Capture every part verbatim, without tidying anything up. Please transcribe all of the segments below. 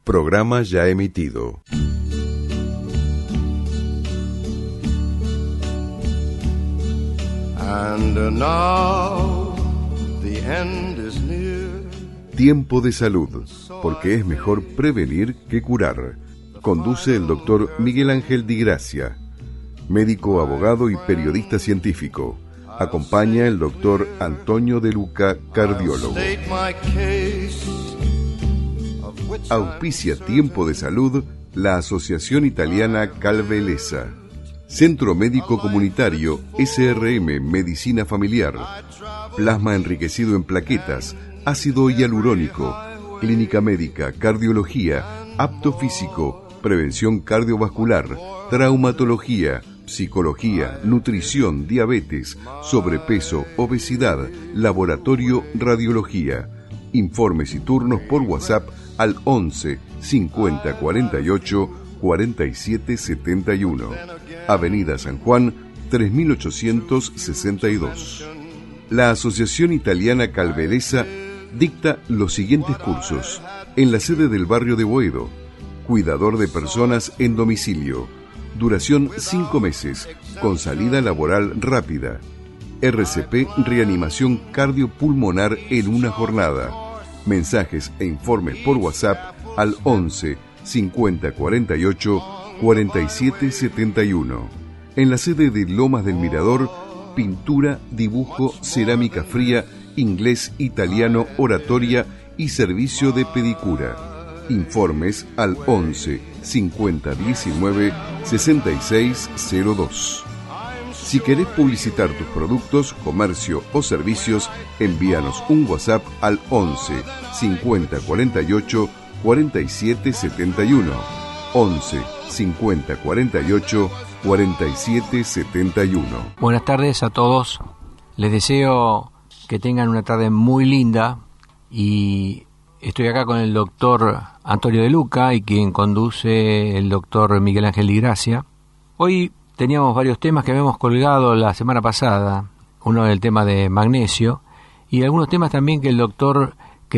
Programa ya emitido. And now the end is near. Tiempo de salud, porque es mejor prevenir que curar. Conduce el doctor Miguel Ángel Di Gracia, médico, abogado y periodista científico. Acompaña el doctor Antonio De Luca, cardiólogo. Auspicia Tiempo de Salud la Asociación Italiana Calvelesa. Centro Médico Comunitario S R M Medicina Familiar. Plasma enriquecido en plaquetas, ácido hialurónico. Clínica médica, cardiología, apto físico, prevención cardiovascular, traumatología, psicología, nutrición, diabetes, sobrepeso, obesidad, laboratorio, radiología. Informes y turnos por WhatsApp al once cincuenta cuarenta y ocho cuarenta y siete setenta y uno. Avenida San Juan, tres mil ochocientos sesenta y dos. La Asociación Italiana Calvelesa dicta los siguientes cursos en la sede del barrio de Boedo. Cuidador de personas en domicilio. Duración cinco meses, con salida laboral rápida. R C P Reanimación Cardiopulmonar en una jornada. Mensajes e informes por WhatsApp al once cincuenta cuarenta y ocho cuarenta y siete setenta y uno. En la sede de Lomas del Mirador, pintura, dibujo, cerámica fría, inglés, italiano, oratoria y servicio de pedicura. Informes al once cincuenta diecinueve sesenta y seis cero dos. Si querés publicitar tus productos, comercio o servicios, envíanos un WhatsApp al once cincuenta cuarenta y ocho cuarenta y siete setenta y uno. once cincuenta cuarenta y ocho cuarenta y siete setenta y uno. Buenas tardes a todos. Les deseo que tengan una tarde muy linda y estoy acá con el doctor Antonio De Luca y quien conduce el doctor Miguel Ángel Di Gracia. Hoy teníamos varios temas que habíamos colgado la semana pasada, uno del tema de magnesio y algunos temas también que el doctor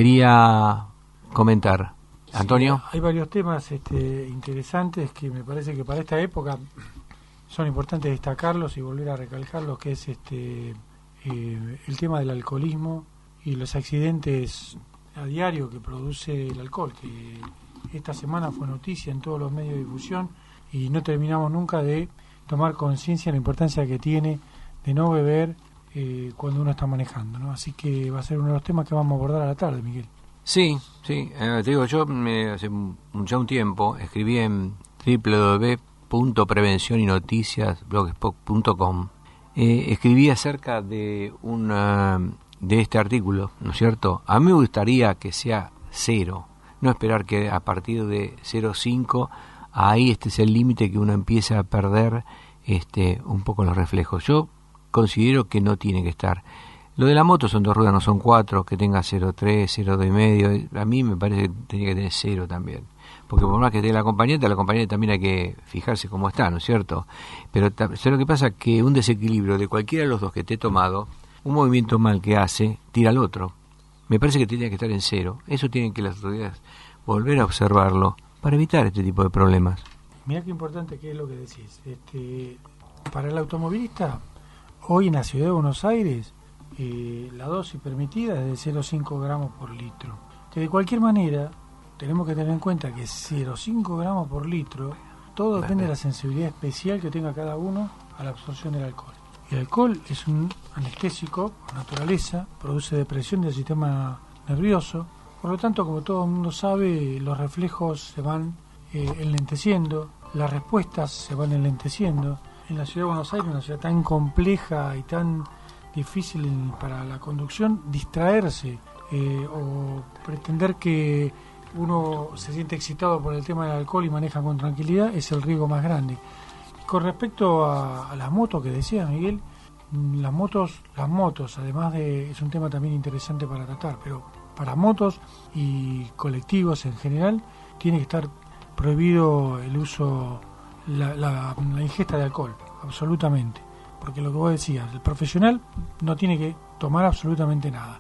quería comentar. Antonio. Sí, hay varios temas este, interesantes que me parece que para esta época son importantes destacarlos y volver a recalcarlos, que es este eh, el tema del alcoholismo y los accidentes a diario que produce el alcohol, que esta semana fue noticia en todos los medios de difusión y no terminamos nunca de tomar conciencia de la importancia que tiene de no beber eh, cuando uno está manejando, ¿no? Así que va a ser uno de los temas que vamos a abordar a la tarde, Miguel. Sí, sí, eh, te digo, yo me, hace un, ya un tiempo escribí en doble u doble u doble u punto prevención y noticias blogspot punto com, eh, escribí acerca de una, de este artículo, ¿no es cierto? A mí me gustaría que sea cero, no esperar que a partir de cero coma cinco, ahí este es el límite que uno empieza a perder este un poco los reflejos. Yo considero que no tiene que estar. Lo de la moto son dos ruedas, no son cuatro, que tenga cero coma tres, cero coma dos y medio. A mí me parece que tenía que tener cero también. Porque por más que esté la acompañante, la acompañante también hay que fijarse cómo está, ¿no es cierto? Pero ¿sabes lo que pasa? Que un desequilibrio de cualquiera de los dos que esté tomado, un movimiento mal que hace, tira al otro. Me parece que tiene que estar en cero. Eso tienen que las autoridades volver a observarlo para evitar este tipo de problemas. Mirá qué importante que es lo que decís. Este, para el automovilista, hoy en la ciudad de Buenos Aires, Eh, la dosis permitida es de cero coma cinco gramos por litro. Que de cualquier manera tenemos que tener en cuenta que cero coma cinco gramos por litro, todo depende de la sensibilidad especial que tenga cada uno a la absorción del alcohol. El alcohol es un anestésico por naturaleza, produce depresión del sistema nervioso, por lo tanto, como todo el mundo sabe, los reflejos se van eh, enlenteciendo, las respuestas se van enlenteciendo. En la ciudad de Buenos Aires, una ciudad tan compleja y tan difícil para la conducción, distraerse eh, o pretender que uno se siente excitado por el tema del alcohol y maneja con tranquilidad es el riesgo más grande. Con respecto a, a las motos que decía Miguel, las motos, las motos, además de, es un tema también interesante para tratar, pero para motos y colectivos en general tiene que estar prohibido el uso, la, la, la ingesta de alcohol, absolutamente. Porque lo que vos decías, el profesional no tiene que tomar absolutamente nada.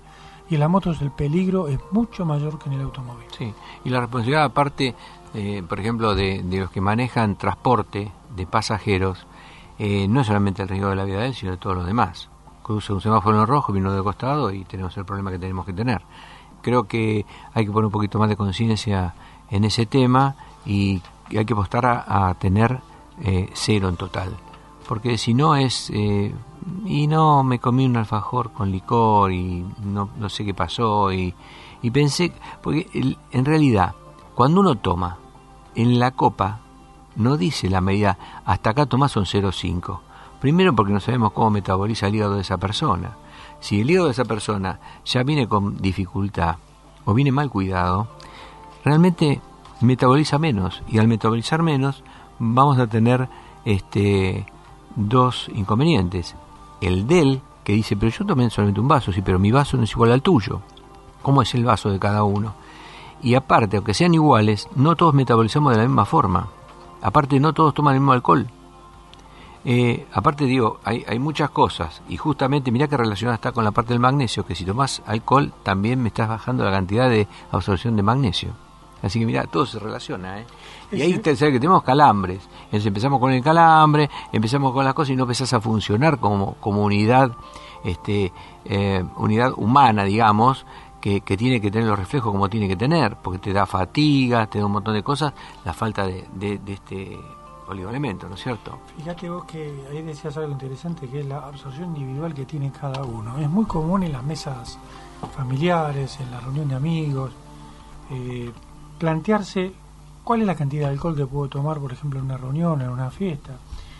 y en las motos el peligro es mucho mayor que en el automóvil. Sí, y la responsabilidad aparte, eh, por ejemplo, de, de los que manejan transporte de pasajeros, eh, no es solamente el riesgo de la vida de él, sino de todos los demás. Cruza un semáforo en rojo, vino de costado y tenemos el problema que tenemos que tener. Creo que hay que poner un poquito más de conciencia en ese tema y hay que apostar a, a tener eh, cero en total. Porque si no es... Eh, y no, me comí un alfajor con licor y no, no sé qué pasó y, y pensé... Porque el, en realidad, cuando uno toma, en la copa no dice la medida, hasta acá tomás son cero coma cinco. Primero porque no sabemos cómo metaboliza el hígado de esa persona. Si el hígado de esa persona ya viene con dificultad o viene mal cuidado, realmente metaboliza menos, y al metabolizar menos vamos a tener este dos inconvenientes. El del, que dice, pero yo tomé solamente un vaso, sí, pero mi vaso no es igual al tuyo. ¿Cómo es el vaso de cada uno? Y aparte, aunque sean iguales, no todos metabolizamos de la misma forma. Aparte, no todos toman el mismo alcohol. Eh, aparte digo, hay, hay muchas cosas, y justamente mirá que relacionada está con la parte del magnesio, que si tomás alcohol también me estás bajando la cantidad de absorción de magnesio. Así que mirá, todo se relaciona, ¿eh? Y ahí te sabes que tenemos calambres. Entonces empezamos con el calambre, empezamos con las cosas y no empezás a funcionar como, como unidad, este, eh, unidad humana, digamos, que, que tiene que tener los reflejos como tiene que tener, porque te da fatiga, te da un montón de cosas, la falta de, de, de este oligoelemento, ¿no es cierto? Fíjate vos que ahí decías algo interesante, que es la absorción individual que tiene cada uno. Es muy común en las mesas familiares, en la reunión de amigos, eh, plantearse cuál es la cantidad de alcohol que puedo tomar, por ejemplo, en una reunión, en una fiesta.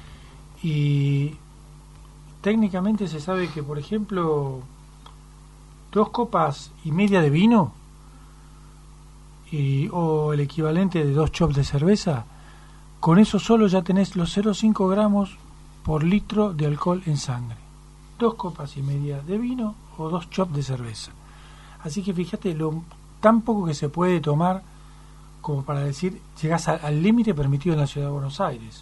Y técnicamente se sabe que, por ejemplo, dos copas y media de vino y, o el equivalente de dos chops de cerveza, con eso solo ya tenés los cero coma cinco gramos por litro de alcohol en sangre. Dos copas y media de vino o dos chops de cerveza. Así que fíjate lo tan poco que se puede tomar como para decir, llegás a, al límite permitido en la ciudad de Buenos Aires.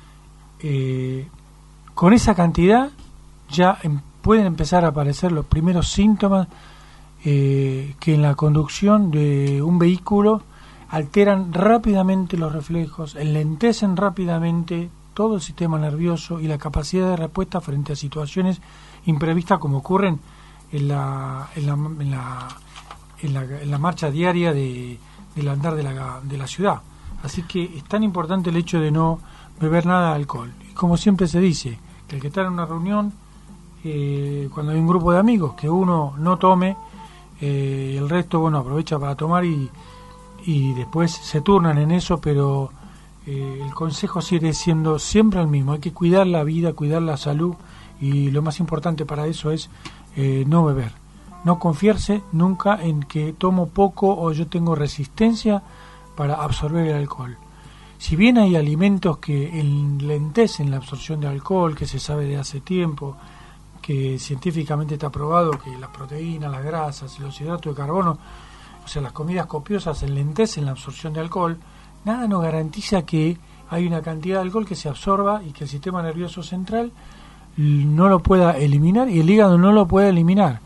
Eh, con esa cantidad ya em, pueden empezar a aparecer los primeros síntomas eh, que en la conducción de un vehículo alteran rápidamente los reflejos, enlentecen rápidamente todo el sistema nervioso y la capacidad de respuesta frente a situaciones imprevistas como ocurren en la, en la, en la, en la, en la marcha diaria de, del andar de la, de la ciudad. Así que es tan importante el hecho de no beber nada de alcohol. Y como siempre se dice, que el que está en una reunión, eh, cuando hay un grupo de amigos, que uno no tome, eh, el resto, bueno, aprovecha para tomar y y después se turnan en eso, pero eh, el consejo sigue siendo siempre el mismo. Hay que cuidar la vida, cuidar la salud, y lo más importante para eso es eh, no beber. No confiarse nunca en que tomo poco o yo tengo resistencia para absorber el alcohol. Si bien hay alimentos que enlentecen la absorción de alcohol, que se sabe de hace tiempo, que científicamente está probado que las proteínas, las grasas y los hidratos de carbono, o sea, las comidas copiosas enlentecen la absorción de alcohol, nada nos garantiza que hay una cantidad de alcohol que se absorba y que el sistema nervioso central no lo pueda eliminar y el hígado no lo pueda eliminar.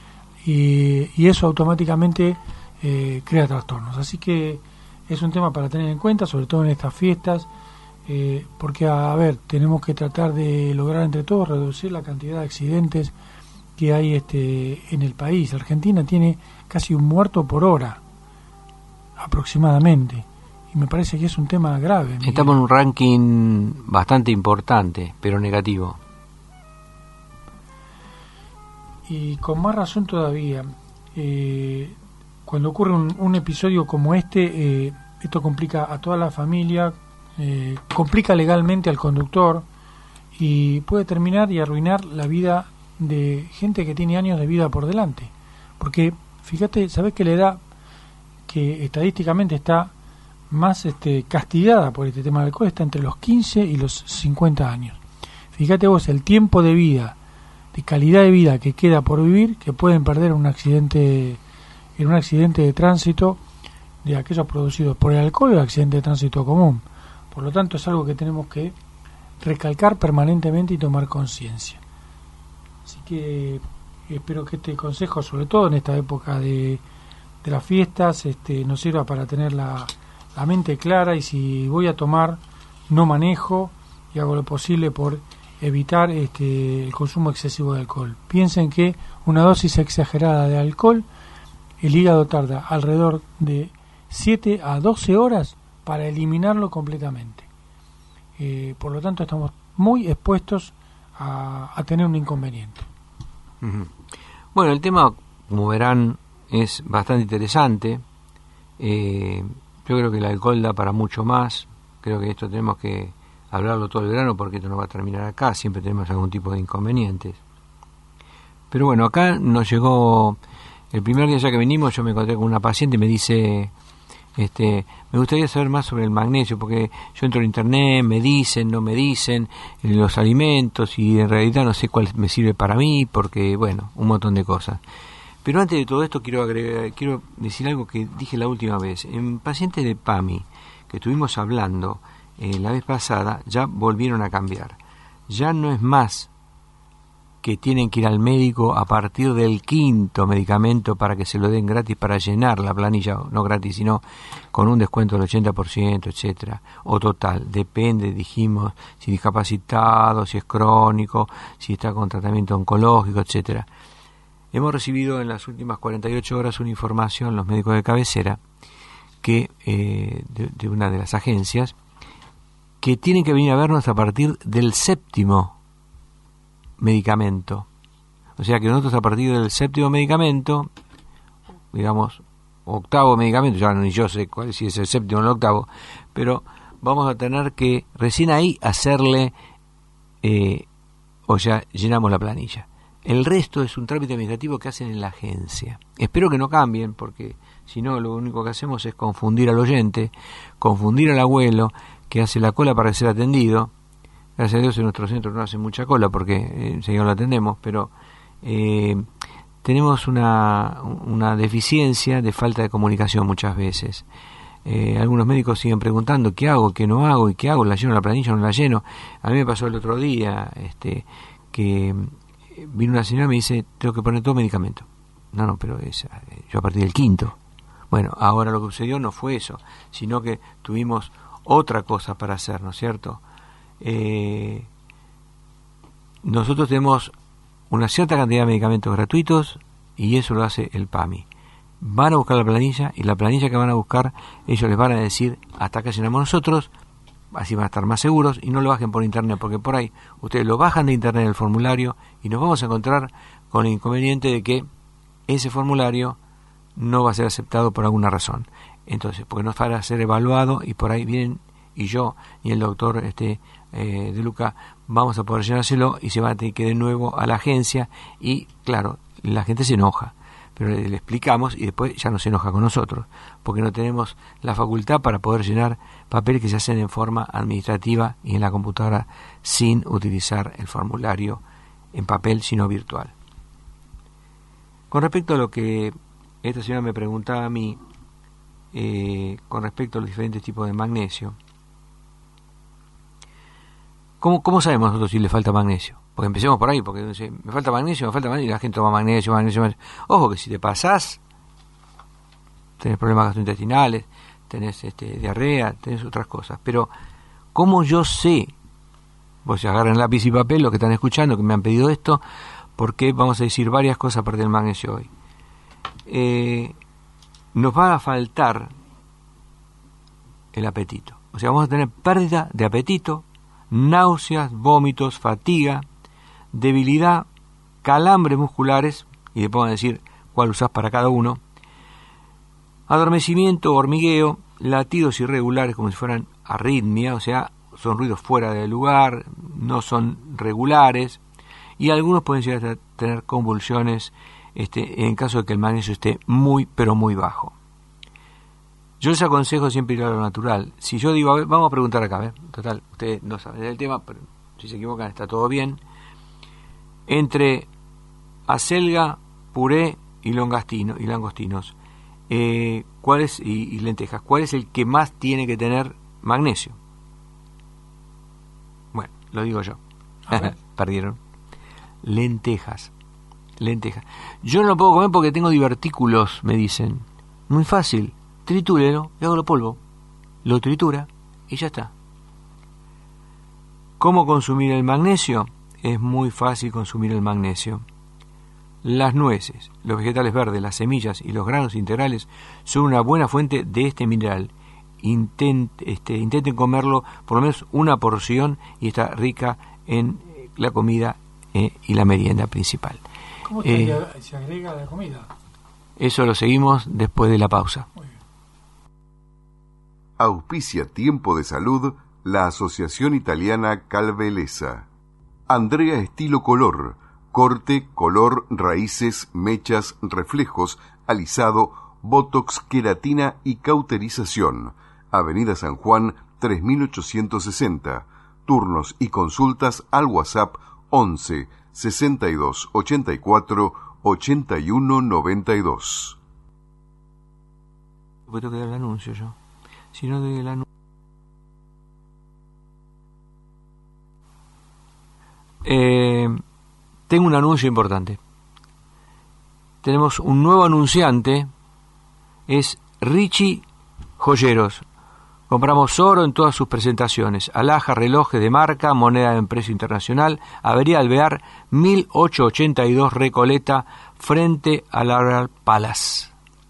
Y, y eso automáticamente eh, crea trastornos. Así que es un tema para tener en cuenta, sobre todo en estas fiestas, eh, porque, a ver, tenemos que tratar de lograr entre todos reducir la cantidad de accidentes que hay este en el país. Argentina tiene casi un muerto por hora, aproximadamente, y me parece que es un tema grave. Miguel. Estamos en un ranking bastante importante, pero negativo. Y con más razón todavía, eh, cuando ocurre un, un episodio como este, eh, esto complica a toda la familia, eh, complica legalmente al conductor y puede terminar y arruinar la vida de gente que tiene años de vida por delante. Porque, fíjate, ¿sabés que la edad que estadísticamente está más este, castigada por este tema del alcohol está entre los quince y los cincuenta años? Fíjate vos el tiempo de vida, de calidad de vida que queda por vivir, que pueden perder en un accidente, en un accidente de tránsito, de aquellos producidos por el alcohol o el accidente de tránsito común. Por lo tanto, es algo que tenemos que recalcar permanentemente y tomar conciencia. Así que espero que este consejo, sobre todo en esta época de, de las fiestas, este, nos sirva para tener la, la mente clara, y si voy a tomar, no manejo, y hago lo posible por evitar este, el consumo excesivo de alcohol. Piensen que una dosis exagerada de alcohol, el hígado tarda alrededor de siete a doce horas para eliminarlo completamente. Eh, por lo tanto, estamos muy expuestos a, a tener un inconveniente. Uh-huh. Bueno, el tema, como verán, es bastante interesante. Eh, yo creo que el alcohol da para mucho más. Creo que esto tenemos que hablarlo todo el verano, porque esto no va a terminar acá. Siempre tenemos algún tipo de inconvenientes. Pero bueno, acá nos llegó, el primer día ya que venimos, yo me encontré con una paciente y me dice, este, me gustaría saber más sobre el magnesio, porque yo entro en internet, me dicen, no me dicen, los alimentos, y en realidad no sé cuál me sirve para mí, porque, bueno, un montón de cosas. Pero antes de todo esto quiero agregar, quiero decir algo que dije la última vez. En pacientes de PAMI, que estuvimos hablando eh, la vez pasada, ya volvieron a cambiar. Ya no es más que tienen que ir al médico a partir del quinto medicamento para que se lo den gratis, para llenar la planilla, no gratis, sino con un descuento del ochenta por ciento, etcétera, o total, depende, dijimos, si discapacitado, si es crónico, si está con tratamiento oncológico, etcétera. Hemos recibido en las últimas cuarenta y ocho horas una información, los médicos de cabecera, que eh, de, de una de las agencias, que tienen que venir a vernos a partir del séptimo medicamento. O sea que nosotros a partir del séptimo medicamento, digamos, octavo medicamento, ya ni yo sé cuál, si es el séptimo o el octavo, pero vamos a tener que recién ahí hacerle, eh, o sea, llenamos la planilla. El resto es un trámite administrativo que hacen en la agencia. Espero que no cambien, porque si no, lo único que hacemos es confundir al oyente, confundir al abuelo que hace la cola para ser atendido. Gracias a Dios en nuestro centro no hace mucha cola porque eh, enseguida lo atendemos, pero eh, tenemos una, una deficiencia de falta de comunicación muchas veces. Eh, algunos médicos siguen preguntando qué hago, qué no hago, y qué hago, la lleno la planilla o no la lleno. A mí me pasó el otro día este, que vino una señora y me dice, tengo que poner todo medicamento. No, no, pero es, yo a partir del quinto. Bueno, ahora lo que sucedió no fue eso, sino que tuvimos otra cosa para hacer, ¿no es cierto? Eh, nosotros tenemos una cierta cantidad de medicamentos gratuitos y eso lo hace el PAMI. Van a buscar la planilla y la planilla que van a buscar, ellos les van a decir hasta acá llenamos nosotros, así van a estar más seguros, y no lo bajen por internet, porque por ahí ustedes lo bajan de internet el formulario y nos vamos a encontrar con el inconveniente de que ese formulario no va a ser aceptado por alguna razón. Entonces, porque no va a ser evaluado y por ahí vienen y yo y el doctor este eh, de Luca vamos a poder llenárselo y se va a tener que ir de nuevo a la agencia y claro, la gente se enoja, pero le, le explicamos y después ya no se enoja con nosotros porque no tenemos la facultad para poder llenar papeles que se hacen en forma administrativa y en la computadora sin utilizar el formulario en papel sino virtual. Con respecto a lo que esta señora me preguntaba a mí eh, con respecto a los diferentes tipos de magnesio, ¿Cómo, ¿Cómo sabemos nosotros si le falta magnesio? Porque empecemos por ahí, porque dice, me falta magnesio, me falta magnesio, y la gente toma magnesio, magnesio, magnesio. Ojo que si te pasás, tenés problemas gastrointestinales, tenés este, diarrea, tenés otras cosas. Pero, ¿cómo yo sé? Pues agarren lápiz y papel, los que están escuchando, que me han pedido esto, porque vamos a decir varias cosas aparte del magnesio hoy. Eh, nos va a faltar el apetito. O sea, vamos a tener pérdida de apetito, náuseas, vómitos, fatiga, debilidad, calambres musculares, y después van a decir cuál usás para cada uno, adormecimiento, hormigueo, latidos irregulares como si fueran arritmia, o sea, son ruidos fuera de lugar, no son regulares, y algunos pueden llegar a tener convulsiones este, en caso de que el magnesio esté muy, pero muy bajo. Yo les aconsejo siempre ir a lo natural. Si yo digo, a ver, vamos a preguntar acá, ¿eh? Total, ustedes no saben del tema, pero si se equivocan está todo bien. Entre acelga, puré y longastino, y langostinos, eh, ¿cuál es, y, y lentejas, ¿cuál es el que más tiene que tener magnesio? Bueno, lo digo yo. Perdieron. Lentejas. lentejas. Yo no lo puedo comer porque tengo divertículos, me dicen. Muy fácil, tritúrelo y hago lo polvo. Lo tritura y ya está. ¿Cómo consumir el magnesio? Es muy fácil consumir el magnesio. Las nueces, los vegetales verdes, las semillas y los granos integrales son una buena fuente de este mineral. Intent, este, intenten comerlo por lo menos una porción y está rica en la comida eh, y la merienda principal. ¿Cómo se, eh, se agrega la comida? Eso lo seguimos después de la pausa. Muy bien. Auspicia Tiempo de Salud la Asociación Italiana Calvelesa. Andrea Estilo Color, corte, color, raíces, mechas, reflejos, alisado, botox, queratina y cauterización. Avenida San Juan tres mil ochocientos sesenta. Turnos y consultas al WhatsApp once sesenta y dos ochenta y cuatro ochenta y uno noventa y dos. Puedo que dar el anuncio yo. Si no doy el anuncio. Eh, tengo un anuncio importante. Tenemos un nuevo anunciante. Es Richie Joyeros. Compramos oro en todas sus presentaciones. Alhaja, relojes de marca, moneda en precio internacional. Avenida Alvear, mil ochocientos ochenta y dos Recoleta, frente al Royal Palace.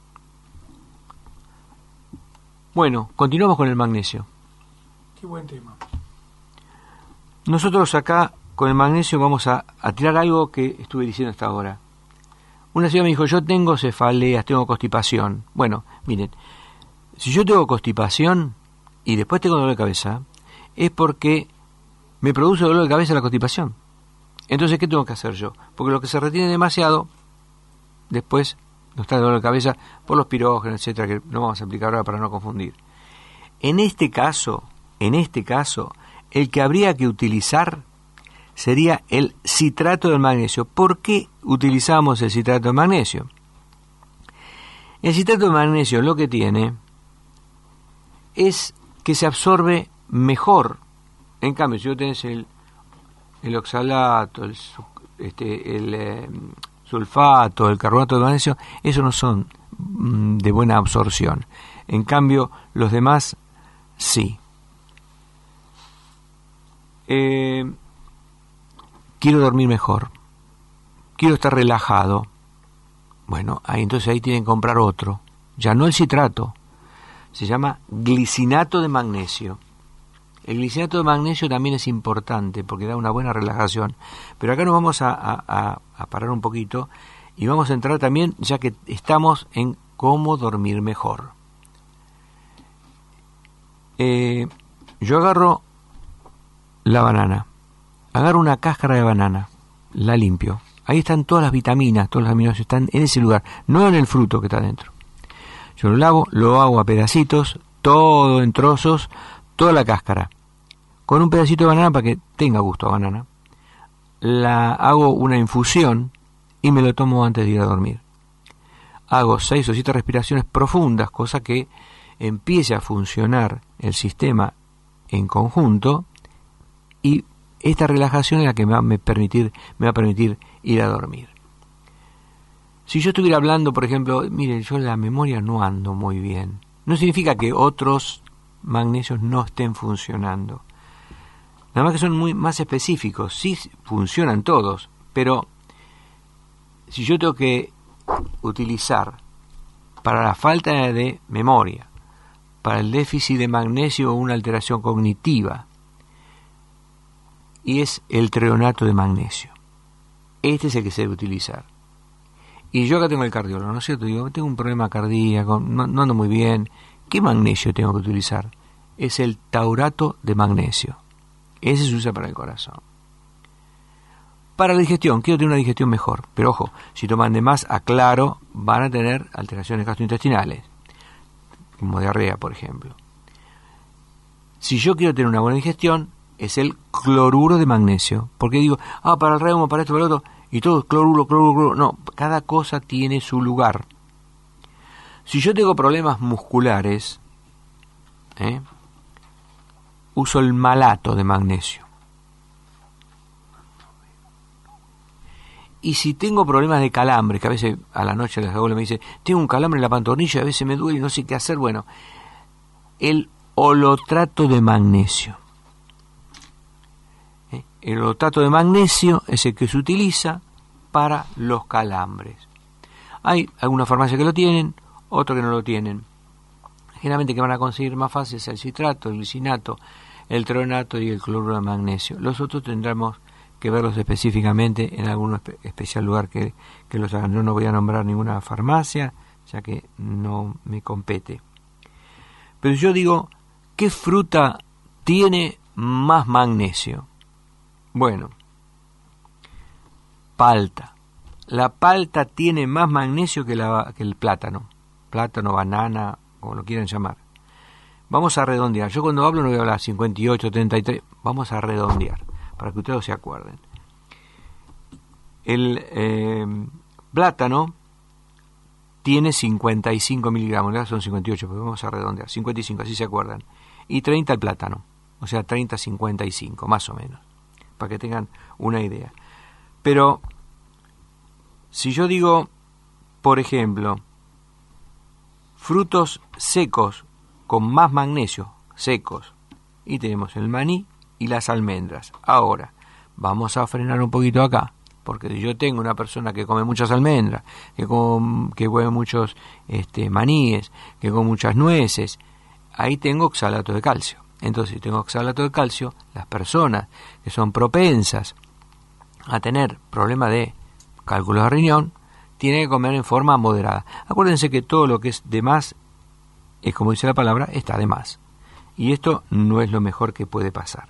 Bueno, continuamos con el magnesio. Qué buen tema. Nosotros acá con el magnesio vamos a, a tirar algo que estuve diciendo hasta ahora. Una señora me dijo, yo tengo cefaleas, tengo constipación. Bueno, miren, si yo tengo constipación y después tengo dolor de cabeza, es porque me produce dolor de cabeza la constipación. Entonces, ¿qué tengo que hacer yo? Porque lo que se retiene demasiado, después nos trae dolor de cabeza por los pirógenos, etcétera, que no vamos a aplicar ahora para no confundir. En este caso, en este caso, el que habría que utilizar sería el citrato de magnesio. ¿Por qué utilizamos el citrato de magnesio? El citrato de magnesio lo que tiene es que se absorbe mejor. En cambio, si vos tenés el, el oxalato, el, este, el eh, sulfato, el carbonato de magnesio, esos no son mm, de buena absorción. En cambio, los demás sí. Eh, quiero dormir mejor, quiero estar relajado. Bueno, ahí entonces ahí tienen que comprar otro, ya no el citrato, se llama glicinato de magnesio. El glicinato de magnesio también es importante porque da una buena relajación, pero acá nos vamos a, a, a parar un poquito y vamos a entrar también, ya que estamos en cómo dormir mejor. Eh, yo agarro la banana, agarro una cáscara de banana, la limpio. Ahí están todas las vitaminas, todos los aminoácidos están en ese lugar, no en el fruto que está dentro. Yo lo lavo, lo hago a pedacitos, todo en trozos, toda la cáscara, con un pedacito de banana para que tenga gusto a banana. La hago una infusión y me lo tomo antes de ir a dormir. Hago seis o siete respiraciones profundas, cosa que empiece a funcionar el sistema en conjunto, y esta relajación es la que me va a permitir, me va a permitir ir a dormir. Si yo estuviera hablando, por ejemplo, mire, yo en la memoria no ando muy bien, no significa que otros magnesios no estén funcionando. Nada más que son muy más específicos, sí funcionan todos, pero si yo tengo que utilizar para la falta de memoria, para el déficit de magnesio o una alteración cognitiva, y es el treonato de magnesio. Este es el que se debe utilizar. Y yo acá tengo el cardiólogo, ¿no es cierto? Digo, tengo un problema cardíaco, no, no ando muy bien. ¿Qué magnesio tengo que utilizar? Es el taurato de magnesio. Ese se usa para el corazón. Para la digestión, quiero tener una digestión mejor. Pero ojo, si toman de más, aclaro, van a tener alteraciones gastrointestinales, como diarrea, por ejemplo. Si yo quiero tener una buena digestión, es el cloruro de magnesio. Porque digo, ah, para el reumo, para esto, para el otro, y todo cloruro, cloruro, cloruro. No, cada cosa tiene su lugar. Si yo tengo problemas musculares, ¿eh? uso el malato de magnesio. Y si tengo problemas de calambres, que a veces a la noche las abuelas me dicen, tengo un calambre en la pantorrilla, a veces me duele y no sé qué hacer, bueno, el holotrato de magnesio. ¿Eh? El holotrato de magnesio es el que se utiliza para los calambres. Hay algunas farmacias que lo tienen, otros que no lo tienen. Generalmente que van a conseguir más fácil es el citrato, el glicinato, el treonato y el cloruro de magnesio. Los otros tendremos que verlos específicamente en algún espe- especial lugar que, que los hagan. Yo no voy a nombrar ninguna farmacia, ya que no me compete. Pero yo digo, ¿qué fruta tiene más magnesio? Bueno, palta. La palta tiene más magnesio que, la, que el plátano. Plátano, banana, como lo quieran llamar. Vamos a redondear. Yo cuando hablo no voy a hablar cincuenta y ocho, treinta y tres. Vamos a redondear, para que ustedes se acuerden. El eh, plátano tiene cincuenta y cinco miligramos. Ya son cincuenta y ocho, pero vamos a redondear. cincuenta y cinco, así se acuerdan. Y treinta el plátano. O sea, treinta, cincuenta y cinco, más o menos. Para que tengan una idea. Pero, si yo digo, por ejemplo, frutos secos con más magnesio, secos, y tenemos el maní y las almendras. Ahora, vamos a frenar un poquito acá, porque si yo tengo una persona que come muchas almendras, que come, que come muchos este, maníes, que come muchas nueces, ahí tengo oxalato de calcio. Entonces, si tengo oxalato de calcio, las personas que son propensas a tener problemas de cálculos de riñón, tienen que comer en forma moderada. Acuérdense que todo lo que es de más, es como dice la palabra, está de más. Y esto no es lo mejor que puede pasar.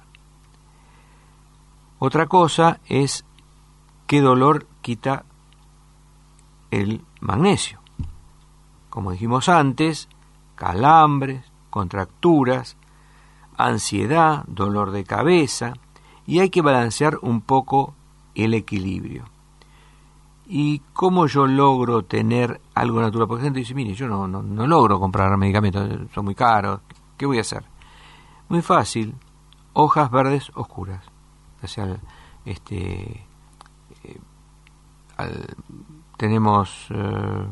Otra cosa es qué dolor quita el magnesio. Como dijimos antes, calambres, contracturas, ansiedad, dolor de cabeza, y hay que balancear un poco el equilibrio. ¿Y cómo yo logro tener algo natural? Porque la gente dice, mire, yo no, no, no logro comprar medicamentos, son muy caros, ¿qué voy a hacer? Muy fácil, hojas verdes oscuras. O sea, este, eh, al, tenemos eh,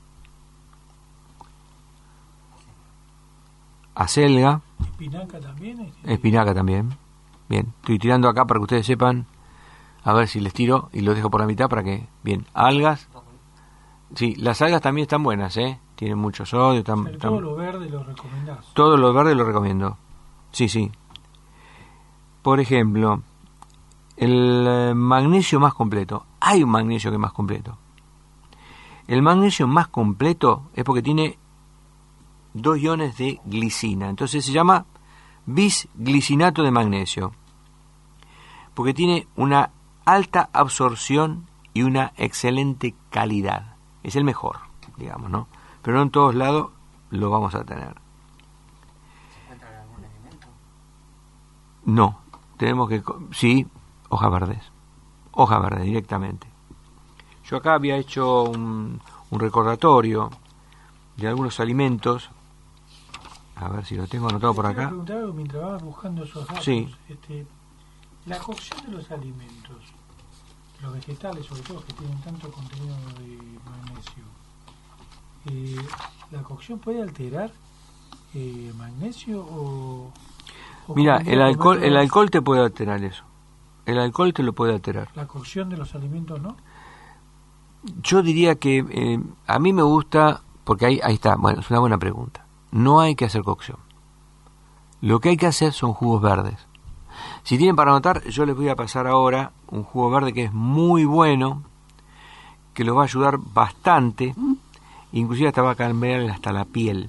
acelga. ¿Espinaca también? Es? Espinaca también. Bien, estoy tirando acá para que ustedes sepan. A ver si les tiro y los dejo por la mitad para que... Bien, algas. Sí, las algas también están buenas, ¿eh? Tienen mucho sodio. Están, Pero están... todo lo verde lo recomendás. Todo lo verde lo recomiendo. Sí, sí. Por ejemplo, el magnesio más completo. Hay un magnesio que es más completo. El magnesio más completo es porque tiene dos iones de glicina. Entonces se llama bisglicinato de magnesio. Porque tiene una alta absorción y una excelente calidad. Es el mejor, digamos, ¿no? Pero no en todos lados lo vamos a tener. ¿Se encuentra en algún alimento? No, tenemos que... Sí, hojas verdes. Hojas verdes, directamente. Yo acá había hecho un, un recordatorio de algunos alimentos. A ver si lo tengo anotado por acá. Te quiero preguntar algo mientras vas buscando esos datos. Sí. Este, la cocción de los alimentos, los vegetales sobre todo, que tienen tanto contenido de magnesio, eh, ¿la cocción puede alterar eh, magnesio o...? o Mira, el alcohol, el métodos? alcohol te puede alterar eso. El alcohol te lo puede alterar. ¿La cocción de los alimentos no? Yo diría que eh, a mí me gusta, porque ahí, ahí está, bueno, es una buena pregunta. No hay que hacer cocción. Lo que hay que hacer son jugos verdes. Si tienen para anotar, yo les voy a pasar ahora un jugo verde que es muy bueno, que los va a ayudar bastante, inclusive hasta va a cambiar hasta la piel.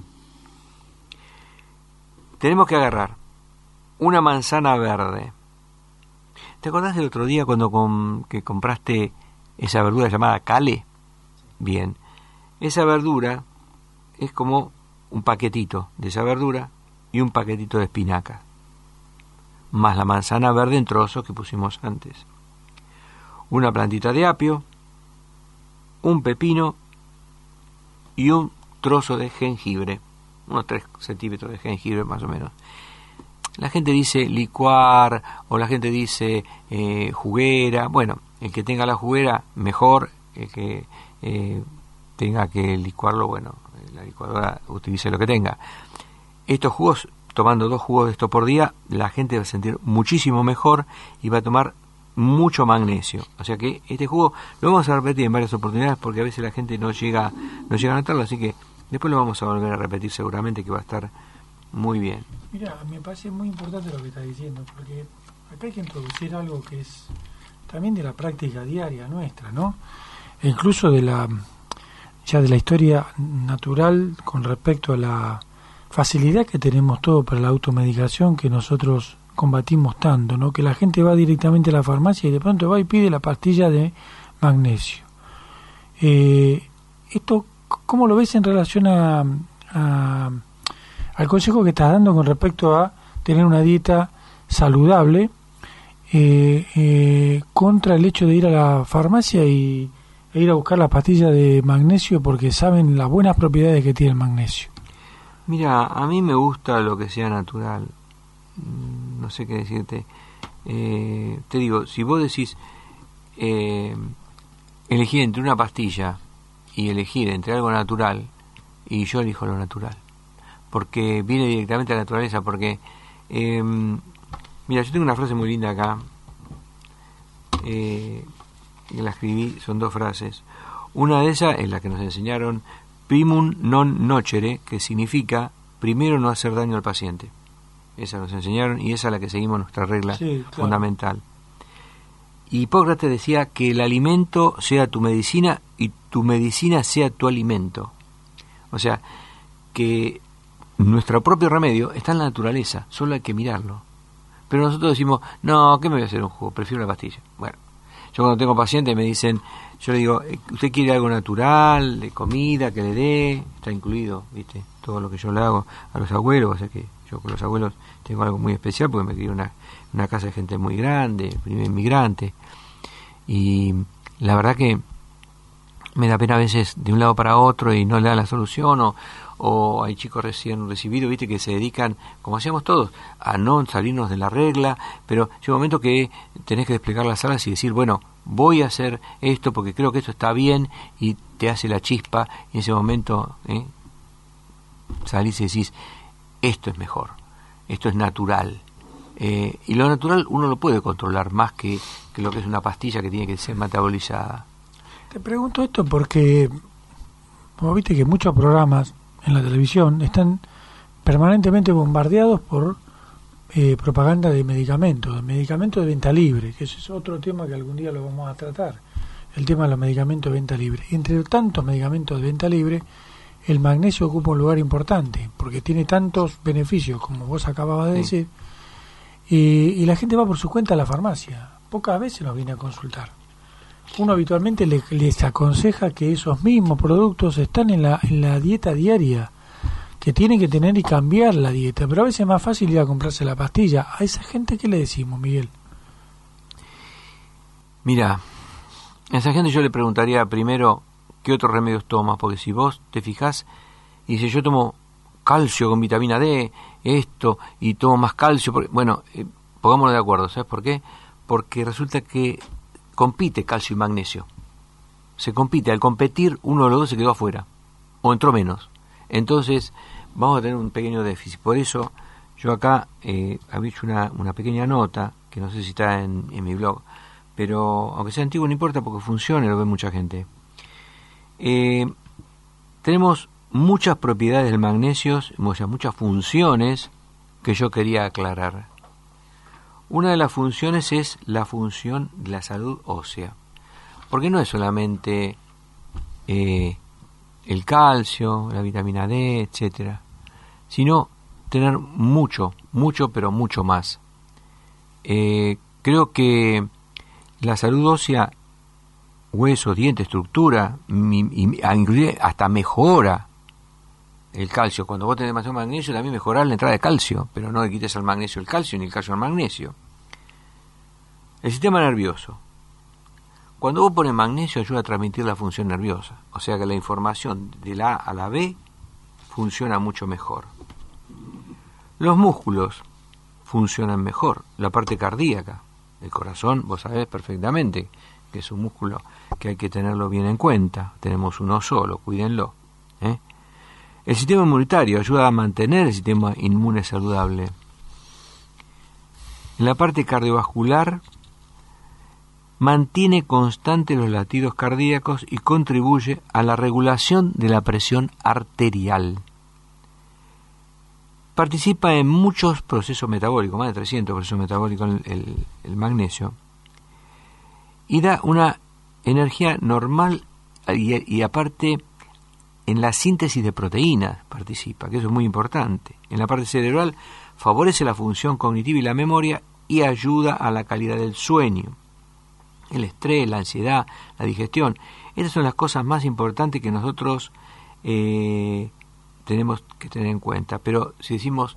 Tenemos que agarrar una manzana verde. ¿Te acordás del otro día cuando com- que compraste esa verdura llamada cale? Bien, esa verdura es como un paquetito de esa verdura y un paquetito de espinaca, más la manzana verde en trozos que pusimos antes, una plantita de apio, un pepino y un trozo de jengibre, unos tres centímetros de jengibre más o menos. La gente dice licuar o la gente dice eh, juguera. Bueno, El que tenga la juguera, mejor. El que eh, tenga que licuarlo, bueno, la licuadora utilice lo que tenga. Estos jugos, tomando dos jugos de esto por día, la gente va a sentir muchísimo mejor y va a tomar mucho magnesio. O sea que este jugo lo vamos a repetir en varias oportunidades porque a veces la gente no llega no llega a notarlo, así que después lo vamos a volver a repetir seguramente, que va a estar muy bien. Mira, me parece muy importante lo que estás diciendo, porque acá hay que introducir algo que es también de la práctica diaria nuestra, ¿no? E incluso de la ya de la historia natural con respecto a la facilidad que tenemos todo para la automedicación que nosotros combatimos tanto, ¿no? Que la gente va directamente a la farmacia y de pronto va y pide la pastilla de magnesio. Eh, esto, ¿cómo lo ves en relación a, a al consejo que estás dando con respecto a tener una dieta saludable eh, eh, contra el hecho de ir a la farmacia y e ir a buscar la pastilla de magnesio porque saben las buenas propiedades que tiene el magnesio? Mira, a mí me gusta lo que sea natural. No sé qué decirte. Eh, te digo, si vos decís eh, elegir entre una pastilla y elegir entre algo natural, y yo elijo lo natural, porque viene directamente a la naturaleza, porque eh, mira, yo tengo una frase muy linda acá, eh, que la escribí, son dos frases. Una de esas es la que nos enseñaron, primum non nocere, que significa primero no hacer daño al paciente. Esa nos enseñaron y esa es la que seguimos, nuestra regla sí, claro, fundamental. Y Hipócrates decía que el alimento sea tu medicina y tu medicina sea tu alimento. O sea, que nuestro propio remedio está en la naturaleza, solo hay que mirarlo. Pero nosotros decimos, no, ¿qué me voy a hacer un jugo? Prefiero la pastilla. Bueno, yo cuando tengo pacientes me dicen, yo le digo, ¿usted quiere algo natural, de comida, que le dé? Está incluido, ¿viste? Todo lo que yo le hago a los abuelos, o sea que yo con los abuelos tengo algo muy especial porque me crié en una, una casa de gente muy grande, primer inmigrante, y la verdad que me da pena a veces de un lado para otro y no le dan la solución, o, o hay chicos recién recibidos, ¿viste? Que se dedican, como hacíamos todos, a no salirnos de la regla, pero llega un momento que tenés que desplegar las alas y decir, bueno, voy a hacer esto porque creo que esto está bien, y te hace la chispa, y en ese momento ¿eh? salís y decís, esto es mejor, esto es natural. Eh, y lo natural uno lo puede controlar más que, que lo que es una pastilla que tiene que ser metabolizada. Te pregunto esto porque vos viste que muchos programas en la televisión están permanentemente bombardeados por eh, propaganda de medicamentos, de medicamentos de venta libre, que ese es otro tema que algún día lo vamos a tratar, el tema de los medicamentos de venta libre. Y entre tantos medicamentos de venta libre, el magnesio ocupa un lugar importante, porque tiene tantos beneficios, como vos acababas de sí. decir, y, y la gente va por su cuenta a la farmacia, pocas veces nos viene a consultar. Uno habitualmente le, les aconseja que esos mismos productos están en la, en la dieta diaria, que tienen que tener y cambiar la dieta, pero a veces es más fácil ir a comprarse la pastilla. ¿A esa gente qué le decimos, Miguel? Mira, a esa gente yo le preguntaría primero qué otros remedios tomas, porque si vos te fijás y dices, yo tomo calcio con vitamina D, esto, y tomo más calcio, porque, bueno, eh, pongámonos de acuerdo, ¿sabes por qué? Porque resulta que compite calcio y magnesio. Se compite, al competir uno de los dos se quedó afuera, o entró menos. Entonces vamos a tener un pequeño déficit. Por eso yo acá eh, había hecho una, una pequeña nota, que no sé si está en, en mi blog, pero aunque sea antiguo no importa porque funciona y lo ve mucha gente. Eh, tenemos muchas propiedades del magnesio, o sea, muchas funciones que yo quería aclarar. Una de las funciones es la función de la salud ósea, porque no es solamente eh, el calcio, la vitamina D, etcétera, sino tener mucho, mucho, pero mucho más. Eh, creo que la salud ósea, huesos, dientes, estructura, mi, mi, inclusive hasta mejora el calcio. Cuando vos tenés demasiado magnesio, también mejorar la entrada de calcio, pero no le quites al magnesio el calcio, ni el calcio al magnesio. El sistema nervioso. Cuando vos pones magnesio, ayuda a transmitir la función nerviosa, o sea que la información de la A a la B funciona mucho mejor. Los músculos funcionan mejor, la parte cardíaca, el corazón, vos sabés perfectamente que es un músculo que hay que tenerlo bien en cuenta. Tenemos uno solo, cuídenlo. ¿eh? El sistema inmunitario ayuda a mantener el sistema inmune saludable. En la parte cardiovascular, mantiene constantes los latidos cardíacos y contribuye a la regulación de la presión arterial. Participa en muchos procesos metabólicos, más de trescientos procesos metabólicos el, el, el magnesio, y da una energía normal y, y aparte en la síntesis de proteínas participa, que eso es muy importante. En la parte cerebral favorece la función cognitiva y la memoria y ayuda a la calidad del sueño. El estrés, la ansiedad, la digestión, esas son las cosas más importantes que nosotros eh, tenemos que tener en cuenta. Pero si decimos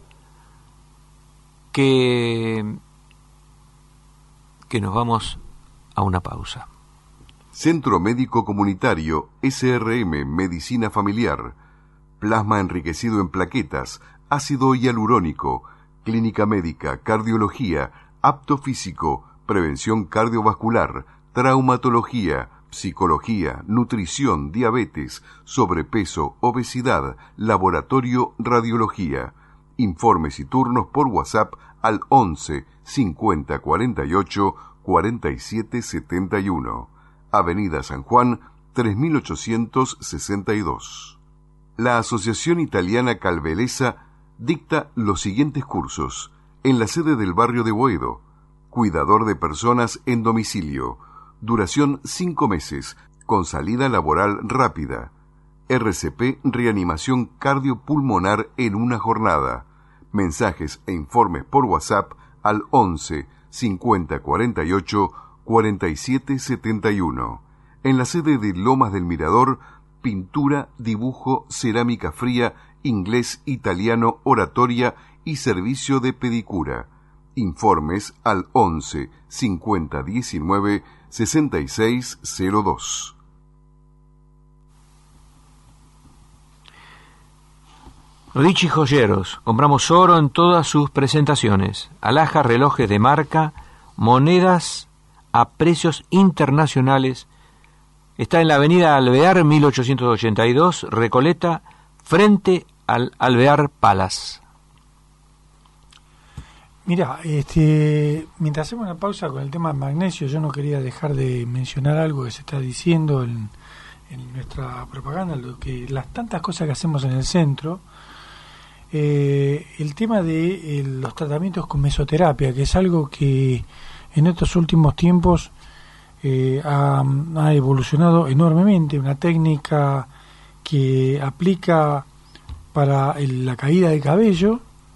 que, que nos vamos a una pausa. Centro Médico Comunitario S R M Medicina Familiar, plasma enriquecido en plaquetas, ácido hialurónico, clínica médica, cardiología, apto físico, prevención cardiovascular, traumatología, psicología, nutrición, diabetes, sobrepeso, obesidad, laboratorio, radiología. Informes y turnos por WhatsApp al once cincuenta cuarenta y ocho cuarenta y siete setenta y uno. Avenida San Juan, tres mil ochocientos sesenta y dos. La Asociación Italiana Calvelesa dicta los siguientes cursos en la sede del barrio de Boedo: cuidador de personas en domicilio, duración cinco meses, con salida laboral rápida. R C P reanimación cardiopulmonar en una jornada. Mensajes e informes por WhatsApp al once cincuenta cuarenta y ocho cuarenta y siete setenta y uno. En la sede de Lomas del Mirador, pintura, dibujo, cerámica fría, inglés, italiano, oratoria y servicio de pedicura. Informes al once cincuenta diecinueve sesenta y seis cero dos. Ricci Joyeros. Compramos oro en todas sus presentaciones. Alhajas, relojes de marca, monedas a precios internacionales. Está en la avenida Alvear mil ochocientos ochenta y dos, Recoleta, frente al Alvear Palace. Mira, este, mientras hacemos una pausa con el tema del magnesio, yo no quería dejar de mencionar algo que se está diciendo en, en nuestra propaganda, lo que las tantas cosas que hacemos en el centro, eh, el tema de eh, los tratamientos con mesoterapia, que es algo que en estos últimos tiempos eh, ha, ha evolucionado enormemente, una técnica que aplica para el, la caída de cabello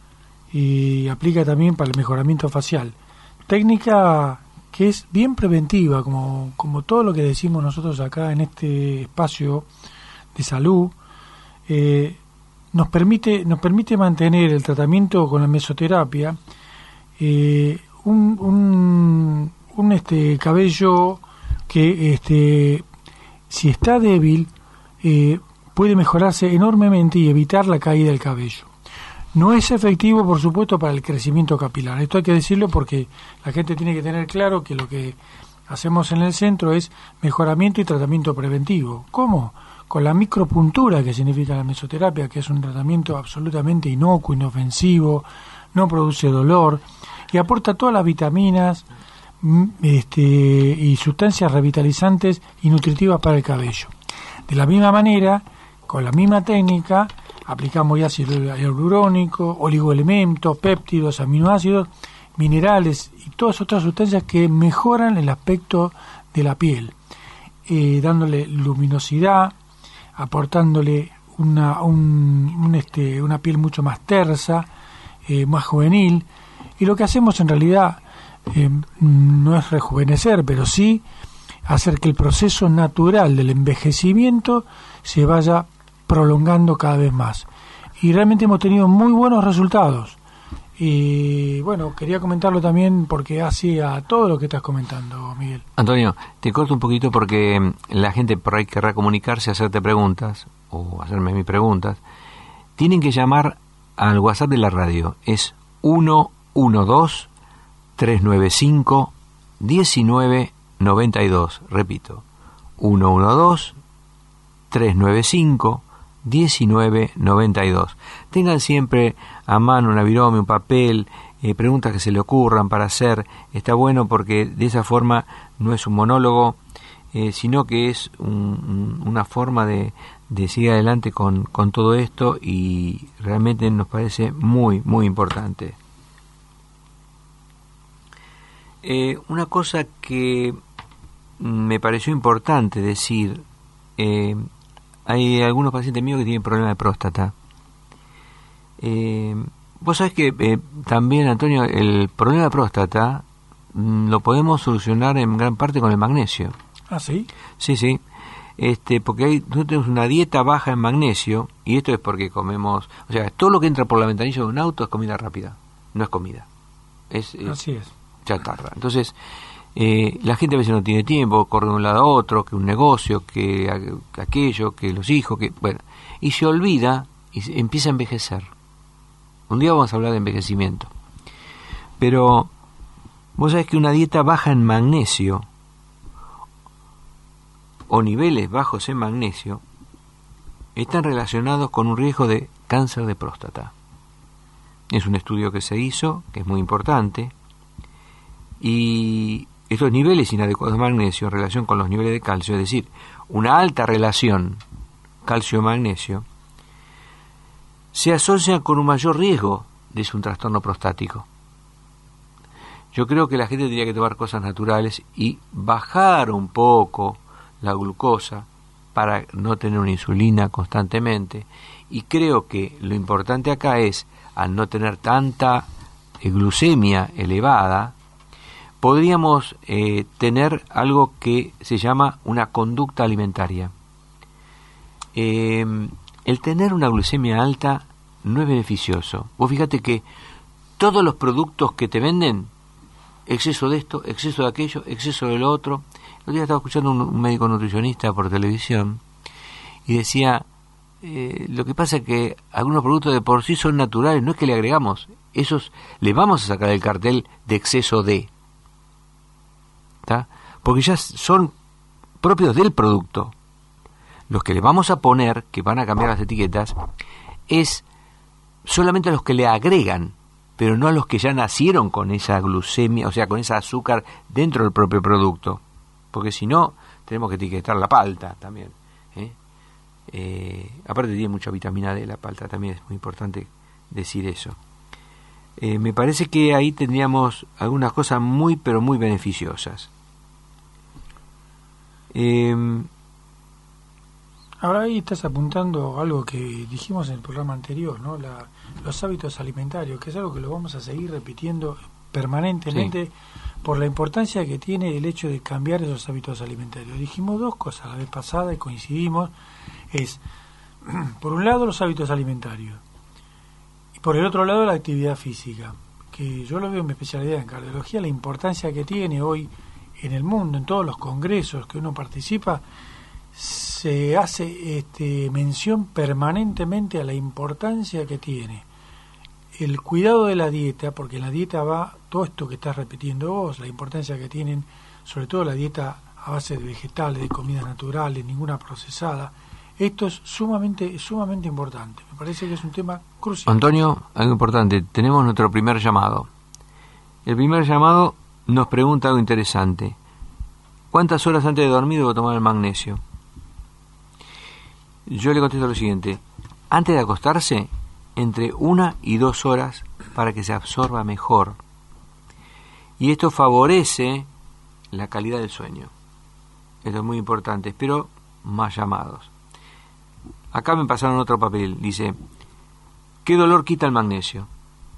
y aplica también para el mejoramiento facial. Técnica que es bien preventiva, como, como todo lo que decimos nosotros acá en este espacio de salud. Eh, nos permite nos permite mantener el tratamiento con la mesoterapia, eh, un, un, un este cabello que este si está débil eh, puede mejorarse enormemente y evitar la caída del cabello. No es efectivo, por supuesto, para el crecimiento capilar. Esto hay que decirlo porque la gente tiene que tener claro que lo que hacemos en el centro es mejoramiento y tratamiento preventivo. ¿Cómo? Con la micropuntura, que significa la mesoterapia, que es un tratamiento absolutamente inocuo, inofensivo, no produce dolor y aporta todas las vitaminas este, y sustancias revitalizantes y nutritivas para el cabello. De la misma manera, con la misma técnica, aplicamos ya ácido hialurónico, oligoelementos, péptidos, aminoácidos, minerales y todas otras sustancias que mejoran el aspecto de la piel, eh, dándole luminosidad, aportándole una, un, un, este, una piel mucho más tersa, eh, más juvenil. Y lo que hacemos en realidad eh, no es rejuvenecer, pero sí hacer que el proceso natural del envejecimiento se vaya prolongando cada vez más. Y realmente hemos tenido muy buenos resultados. Y bueno, quería comentarlo también porque hace a todo lo que estás comentando, Miguel. Antonio, te corto un poquito porque la gente por ahí querrá comunicarse, hacerte preguntas o hacerme mis preguntas. Tienen que llamar al WhatsApp de la radio. Es uno uno dos tres nueve cinco uno nueve noventa y dos. Repito, uno uno dos, tres nueve cinco, diecinueve noventa y dos. Tengan siempre a mano una virome, un papel, eh, preguntas que se le ocurran para hacer. Está bueno porque de esa forma no es un monólogo, eh, sino que es un, un, una forma de, de seguir adelante con, con todo esto, y realmente nos parece muy, muy importante. Eh, una cosa que me pareció importante decir, eh, hay algunos pacientes míos que tienen problemas de próstata. Eh, vos sabés que eh, también, Antonio, el problema de próstata mm, lo podemos solucionar en gran parte con el magnesio. ¿Ah, sí? Sí, sí. Este, porque hay, nosotros tenemos una dieta baja en magnesio, y esto es porque comemos, o sea, todo lo que entra por la ventanilla de un auto es comida rápida, no es comida. Es, es Así es. chatarra. Entonces, eh, la gente a veces no tiene tiempo, corre de un lado a otro, que un negocio, que, a, que aquello, que los hijos, que bueno, y se olvida y se, empieza a envejecer. Un día vamos a hablar de envejecimiento. Pero vos sabés que una dieta baja en magnesio o niveles bajos en magnesio están relacionados con un riesgo de cáncer de próstata. Es un estudio que se hizo, que es muy importante, y estos niveles inadecuados de magnesio en relación con los niveles de calcio, es decir, una alta relación calcio-magnesio, se asocian con un mayor riesgo de un trastorno prostático. Yo creo que la gente tendría que tomar cosas naturales y bajar un poco la glucosa para no tener una insulina constantemente, y creo que lo importante acá es, al no tener tanta glucemia elevada, podríamos eh, tener algo que se llama una conducta alimentaria. Eh, el tener una glucemia alta no es beneficioso. Vos fíjate que todos los productos que te venden, exceso de esto, exceso de aquello, exceso de lo otro. El otro día estaba escuchando un, un médico nutricionista por televisión y decía, eh, lo que pasa es que algunos productos de por sí son naturales, no es que le agregamos, esos le vamos a sacar el cartel de exceso de, ¿tá? Porque ya son propios del producto. Los que le vamos a poner, que van a cambiar las etiquetas, es solamente a los que le agregan, pero no a los que ya nacieron con esa glucemia, o sea, con esa azúcar dentro del propio producto. Porque si no, tenemos que etiquetar la palta también. ¿eh? Eh, aparte tiene mucha vitamina D la palta, también es muy importante decir eso. Eh, me parece que ahí tendríamos algunas cosas muy, pero muy beneficiosas. Eh, Ahora ahí estás apuntando algo que dijimos en el programa anterior, ¿no? La, los hábitos alimentarios, que es algo que lo vamos a seguir repitiendo permanentemente, sí, por la importancia que tiene el hecho de cambiar esos hábitos alimentarios. Dijimos dos cosas la vez pasada y coincidimos, es, por un lado, los hábitos alimentarios, y por el otro lado, la actividad física, que yo lo veo en mi especialidad en cardiología, la importancia que tiene hoy en el mundo, en todos los congresos que uno participa, se hace este, mención permanentemente a la importancia que tiene el cuidado de la dieta, porque en la dieta va todo esto que estás repitiendo vos, la importancia que tienen, sobre todo la dieta a base de vegetales, de comidas naturales, ninguna procesada. Esto es sumamente, sumamente importante. Me parece que es un tema crucial. Antonio, algo importante, tenemos nuestro primer llamado. El primer llamado nos pregunta algo interesante. ¿Cuántas horas antes de dormir debo tomar el magnesio? Yo le contesto lo siguiente: antes de acostarse, entre una y dos horas para que se absorba mejor. Y esto favorece la calidad del sueño. Esto es muy importante. Espero más llamados. Acá me pasaron otro papel. Dice: ¿qué dolor quita el magnesio?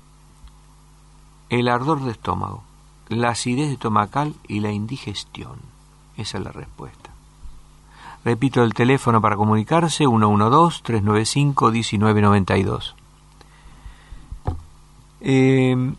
El ardor de estómago, la acidez estomacal y la indigestión. Esa es la respuesta. Repito el teléfono para comunicarse: uno uno dos, tres nueve cinco, uno nueve nueve dos. Eh,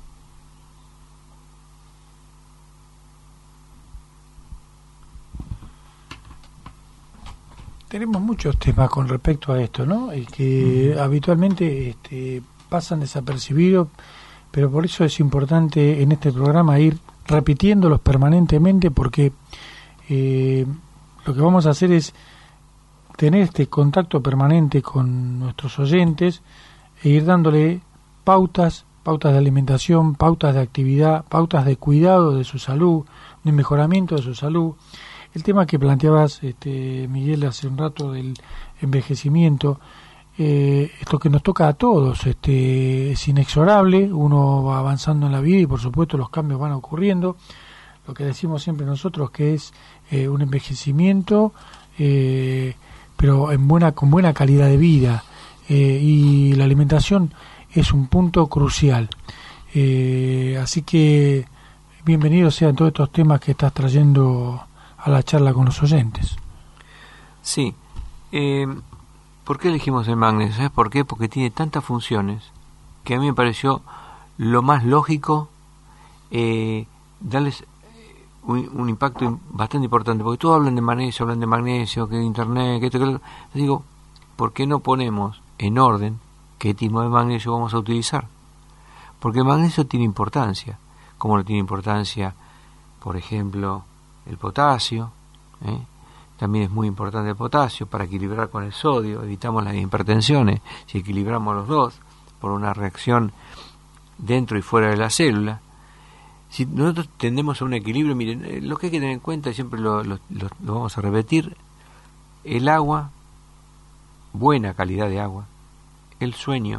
Tenemos muchos temas con respecto a esto, ¿no? Y que uh-huh. habitualmente este, pasan desapercibidos, pero por eso es importante en este programa ir repitiéndolos permanentemente, porque eh, lo que vamos a hacer es tener este contacto permanente con nuestros oyentes e ir dándole pautas, pautas de alimentación, pautas de actividad, pautas de cuidado de su salud, de mejoramiento de su salud. El tema que planteabas, este, Miguel, hace un rato del envejecimiento, eh, esto que nos toca a todos, este, es inexorable, uno va avanzando en la vida y por supuesto los cambios van ocurriendo. Lo que decimos siempre nosotros que es eh, un envejecimiento, eh, pero en buena con buena calidad de vida, eh, y la alimentación es un punto crucial. Eh, así que bienvenidos sean todos estos temas que estás trayendo a la charla con los oyentes. Sí. Eh, ¿Por qué elegimos el magnesio? ¿Sabes por qué? Porque tiene tantas funciones que a mí me pareció lo más lógico eh, darles un, un impacto bastante importante, porque todos hablan de magnesio, hablan de magnesio, que de internet, que esto, que lo... digo, ¿por qué no ponemos en orden qué tipo de magnesio vamos a utilizar? Porque el magnesio tiene importancia, como no tiene importancia, por ejemplo, el potasio, ¿eh? También es muy importante el potasio para equilibrar con el sodio, evitamos las hipertensiones si equilibramos los dos por una reacción dentro y fuera de la célula. Si nosotros tendemos a un equilibrio, miren, lo que hay que tener en cuenta, y siempre lo, lo, lo, lo vamos a repetir, el agua, buena calidad de agua, el sueño,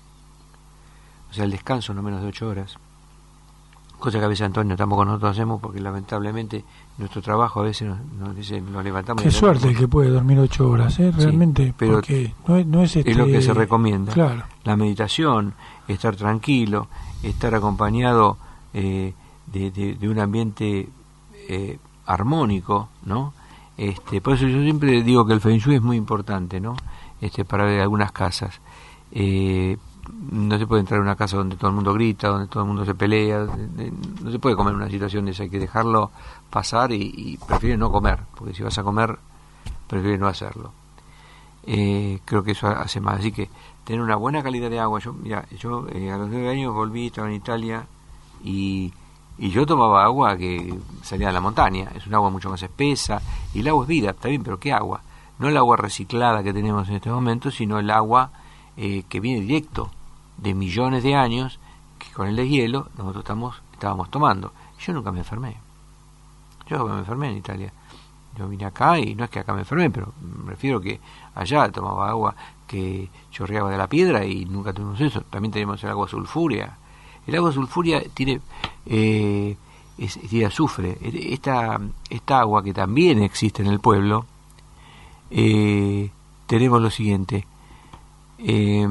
o sea, el descanso no menos de ocho horas, cosa que a veces, Antonio, tampoco nosotros hacemos porque lamentablemente nuestro trabajo a veces nos, nos dice, nos levantamos. Qué suerte el que puede dormir ocho horas, ¿eh? Realmente, sí, pero porque no es, no es, este... es lo que se recomienda. Claro. La meditación, estar tranquilo, estar acompañado eh, de, de, de un ambiente eh, armónico, ¿no? Este, por eso yo siempre digo que el Feng Shui es muy importante, ¿no? Este, para ver algunas casas. Eh, no se puede entrar en una casa donde todo el mundo grita, donde todo el mundo se pelea, no se puede comer en una situación de esa, hay que dejarlo pasar y, y prefiere no comer, porque si vas a comer, prefiere no hacerlo. Eh, creo que eso hace más, así que tener una buena calidad de agua. Yo, mira, yo eh, a los nueve años volví, estaba en Italia y, y yo tomaba agua que salía de la montaña, es un agua mucho más espesa, y el agua es vida, está bien, pero ¿qué agua? No el agua reciclada que tenemos en este momento, sino el agua Eh, que viene directo de millones de años, que con el deshielo nosotros estamos, estábamos tomando. Yo nunca me enfermé. Yo me enfermé en Italia. Yo vine acá y no es que acá me enfermé, pero me refiero que allá tomaba agua que chorreaba de la piedra y nunca tuvimos eso. También tenemos el agua sulfúrea. El agua sulfúrea tiene, eh, es, tiene azufre. Esta, esta agua que también existe en el pueblo, eh, tenemos lo siguiente. Eh,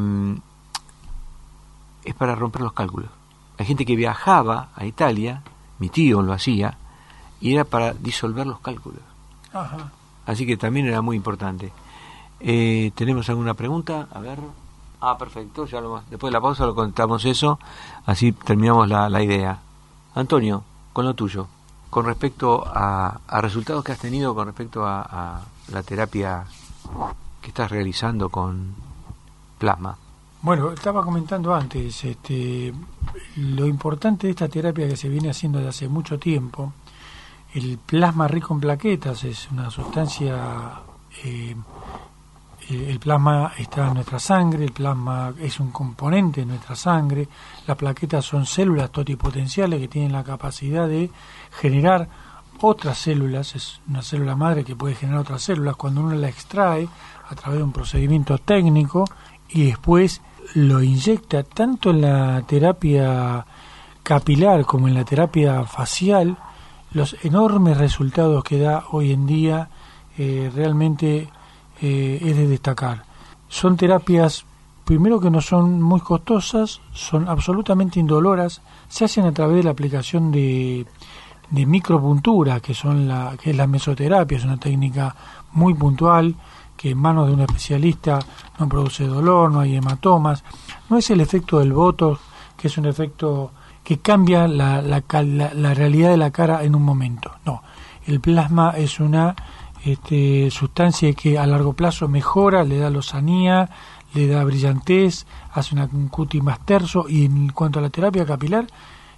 es para romper los cálculos. Hay gente que viajaba a Italia, mi tío lo hacía, y era para disolver los cálculos. Ajá. Así que también era muy importante. Eh, ¿Tenemos alguna pregunta? A ver. Ah, perfecto. Ya lo, después de la pausa lo contamos eso, así terminamos la, la idea. Antonio, con lo tuyo, con respecto a, a resultados que has tenido con respecto a, a la terapia que estás realizando con plasma. Bueno, estaba comentando antes, este, lo importante de esta terapia que se viene haciendo desde hace mucho tiempo. El plasma rico en plaquetas es una sustancia, eh, el plasma está en nuestra sangre, el plasma es un componente de nuestra sangre, las plaquetas son células totipotenciales que tienen la capacidad de generar otras células, es una célula madre que puede generar otras células cuando uno la extrae a través de un procedimiento técnico y después lo inyecta tanto en la terapia capilar como en la terapia facial. Los enormes resultados que da hoy en día eh, realmente eh, es de destacar. Son terapias, primero, que no son muy costosas, son absolutamente indoloras, se hacen a través de la aplicación de, de micropuntura, que son la que es la mesoterapia, es una técnica muy puntual que en manos de un especialista no produce dolor, no hay hematomas, no es el efecto del botox, que es un efecto que cambia la, la, la, la realidad de la cara en un momento. No, el plasma es una este, sustancia que a largo plazo mejora, le da lozanía, le da brillantez, hace una, un cutis más terso, y en cuanto a la terapia capilar,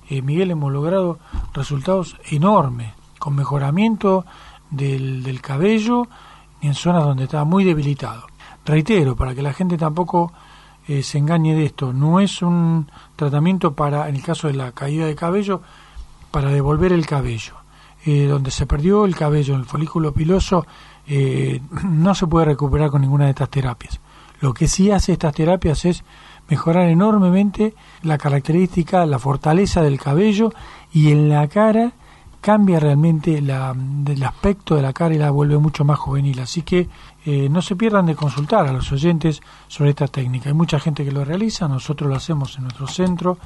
eh, Miguel, hemos logrado resultados enormes, con mejoramiento del, del cabello en zonas donde estaba muy debilitado. Reitero, para que la gente tampoco eh, se engañe de esto, no es un tratamiento para, en el caso de la caída de cabello, para devolver el cabello. Eh, donde se perdió el cabello en el folículo piloso, eh, no se puede recuperar con ninguna de estas terapias. Lo que sí hace estas terapias es mejorar enormemente la característica, la fortaleza del cabello, y en la cara cambia realmente la, el aspecto de la cara y la vuelve mucho más juvenil. Así que eh, no se pierdan de consultar a los oyentes sobre esta técnica. Hay mucha gente que lo realiza, nosotros lo hacemos en nuestro centro,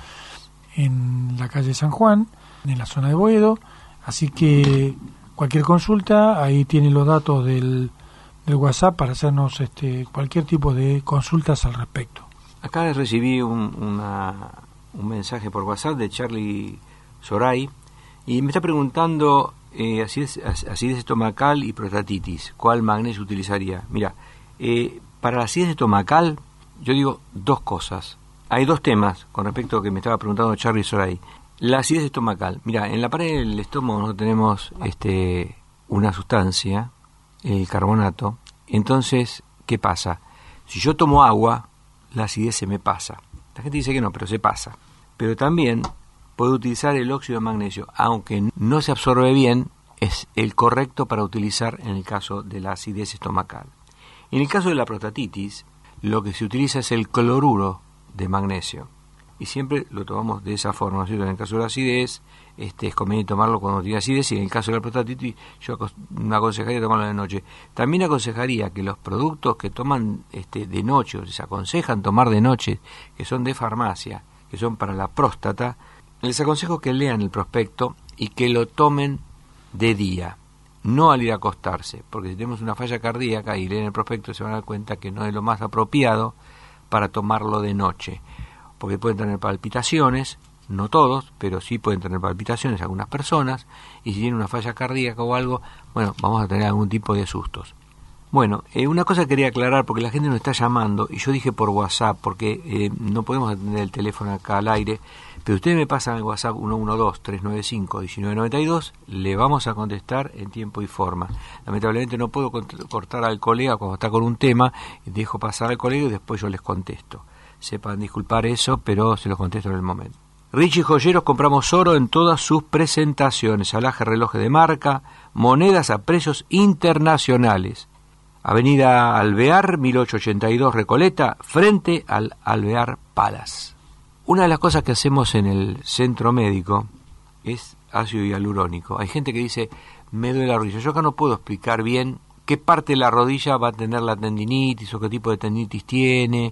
en la calle San Juan, en la zona de Boedo. Así que cualquier consulta, ahí tienen los datos del, del WhatsApp para hacernos este, cualquier tipo de consultas al respecto. Acá recibí un, una, un mensaje por WhatsApp de Charlie Soray, y me está preguntando eh, acidez, acidez estomacal y prostatitis, ¿cuál magnesio utilizaría? Mira, eh, para la acidez estomacal yo digo dos cosas. Hay dos temas con respecto a lo que me estaba preguntando Charlie Soray. La acidez estomacal. Mira, en la pared del estómago no tenemos este, una sustancia, el carbonato. Entonces, ¿qué pasa? Si yo tomo agua, la acidez se me pasa. La gente dice que no, pero se pasa. Pero también puedo utilizar el óxido de magnesio, aunque no se absorbe bien, es el correcto para utilizar en el caso de la acidez estomacal. En el caso de la prostatitis, lo que se utiliza es el cloruro de magnesio. Y siempre lo tomamos de esa forma, ¿no es cierto? En el caso de la acidez, este, es conveniente tomarlo cuando tiene acidez, y en el caso de la prostatitis, yo me aconsejaría tomarlo de noche. También aconsejaría que los productos que toman este, de noche, o se aconsejan tomar de noche, que son de farmacia, que son para la próstata, les aconsejo que lean el prospecto y que lo tomen de día, no al ir a acostarse, porque si tenemos una falla cardíaca y leen el prospecto se van a dar cuenta que no es lo más apropiado para tomarlo de noche, porque pueden tener palpitaciones, no todos, pero sí pueden tener palpitaciones algunas personas, y si tienen una falla cardíaca o algo, bueno, vamos a tener algún tipo de sustos. Bueno, eh, una cosa quería aclarar, porque la gente nos está llamando, y yo dije por WhatsApp, porque eh, no podemos atender el teléfono acá al aire, pero ustedes me pasan el WhatsApp uno uno dos, tres nueve cinco, uno nueve nueve dos, le vamos a contestar en tiempo y forma. Lamentablemente no puedo cortar al colega cuando está con un tema, dejo pasar al colega y después yo les contesto. Sepan disculpar eso, pero se los contesto en el momento. Richie Joyeros, compramos oro en todas sus presentaciones, alhaje, relojes de marca, monedas a precios internacionales. Avenida Alvear, mil ochocientos ochenta y dos, Recoleta, frente al Alvear Palace. Una de las cosas que hacemos en el centro médico es ácido hialurónico. Hay gente que dice, me duele la rodilla. Yo acá no puedo explicar bien qué parte de la rodilla va a tener la tendinitis o qué tipo de tendinitis tiene,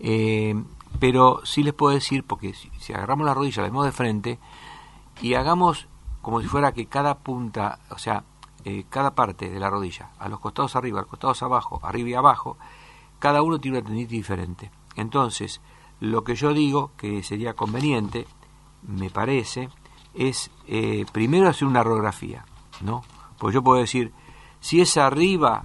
eh, pero sí les puedo decir, porque si, si agarramos la rodilla, la vemos de frente y hagamos como si fuera que cada punta, o sea, eh, cada parte de la rodilla, a los costados arriba, a los costados abajo, arriba y abajo, cada uno tiene una tendinitis diferente. Entonces, lo que yo digo que sería conveniente, me parece, es eh, primero hacer una radiografía, ¿no? Pues yo puedo decir, si es arriba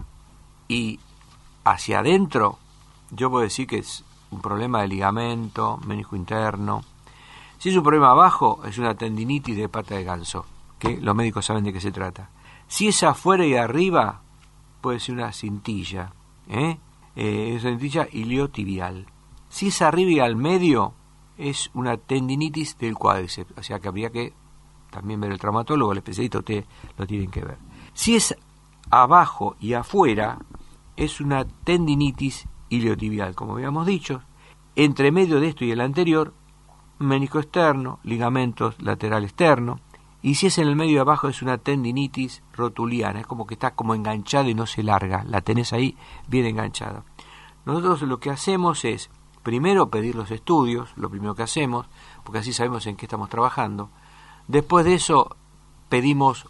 y hacia adentro, yo puedo decir que es un problema de ligamento, menisco interno. Si es un problema abajo, es una tendinitis de pata de ganso, que los médicos saben de qué se trata. Si es afuera y arriba, puede ser una cintilla, ¿eh? Eh, es una cintilla iliotibial. Si es arriba y al medio, es una tendinitis del cuádriceps, o sea que habría que también ver el traumatólogo, el especialista, ustedes lo tienen que ver. Si es abajo y afuera, es una tendinitis iliotibial, como habíamos dicho. Entre medio de esto y el anterior, menisco externo, ligamentos lateral externo. Y si es en el medio de abajo, es una tendinitis rotuliana, es como que está como enganchada y no se larga, la tenés ahí bien enganchada. Nosotros lo que hacemos es, primero pedir los estudios, lo primero que hacemos, porque así sabemos en qué estamos trabajando. Después de eso pedimos